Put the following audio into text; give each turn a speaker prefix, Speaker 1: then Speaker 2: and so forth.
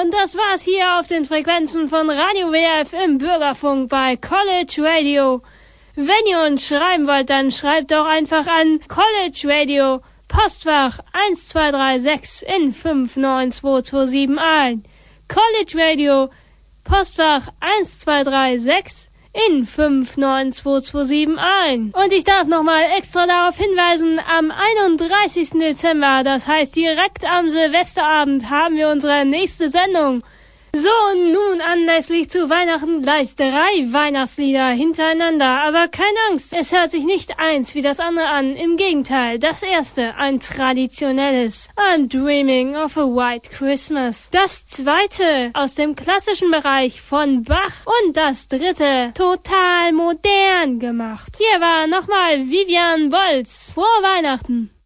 Speaker 1: und das war's hier auf den Frequenzen von Radio WF im Bürgerfunk bei College Radio. Wenn ihr uns schreiben wollt, dann schreibt doch einfach an College Radio, Postfach 1236 in 59227 ein. College Radio, Postfach 1236 in 59227 ein. Und ich darf nochmal extra darauf hinweisen, am 31. Dezember, das heißt direkt am Silvesterabend, haben wir unsere nächste Sendung. So, und nun anlässlich zu Weihnachten gleich 3 Weihnachtslieder hintereinander. Aber keine Angst, es hört sich nicht eins wie das andere an. Im Gegenteil, das erste, ein traditionelles, I'm Dreaming of a White Christmas. Das zweite, aus dem klassischen Bereich von Bach. Und das dritte, total modern gemacht. Hier war nochmal Vivian Bolz. Frohe Weihnachten!